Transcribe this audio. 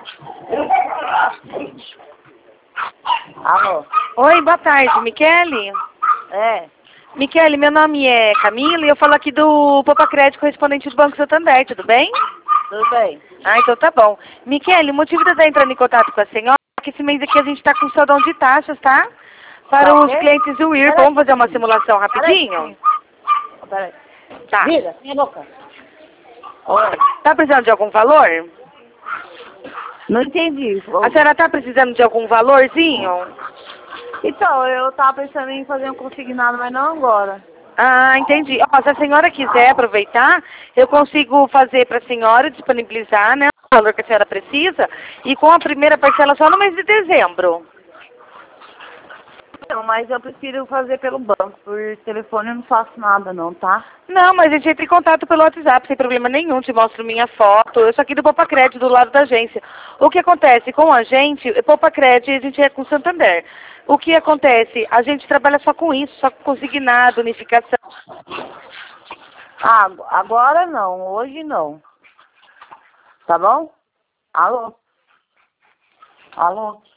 Alô? Oi, boa tarde, Michele? É. Michele, meu nome é Camila e eu falo aqui do Poupa Crédito, correspondente do Banco Santander, tudo bem? Tudo bem. Ah, então tá bom. Michele, o motivo de eu estar entrando em contato com a senhora é que esse mês aqui a gente está com saldão de taxas, tá? Para Tá os ok? clientes do IRP. Peraí, Vamos fazer uma pouquinho. simulação rapidinho? Peraí. Tá. Vira, minha boca. Oi. Tá precisando de algum valor? Não entendi. A senhora tá precisando de algum valorzinho? Então, eu tava pensando em fazer um consignado, mas não agora. Ah, entendi. Ó, se a senhora quiser aproveitar, eu consigo fazer para a senhora disponibilizar, né, o valor que a senhora precisa e com a primeira parcela só no mês de dezembro. Não, mas eu prefiro fazer pelo banco. Por telefone eu não faço nada não, tá? Não, mas a gente entra em contato pelo WhatsApp, sem problema nenhum, te mostro minha foto. Eu sou aqui do Poupa Crédito, do lado da agência. O que acontece com a gente, Poupa Crédito, a gente é com Santander. O que acontece? A gente trabalha só com isso, só com consignado, unificação. Ah, agora não, hoje não. Tá bom? Alô? Alô?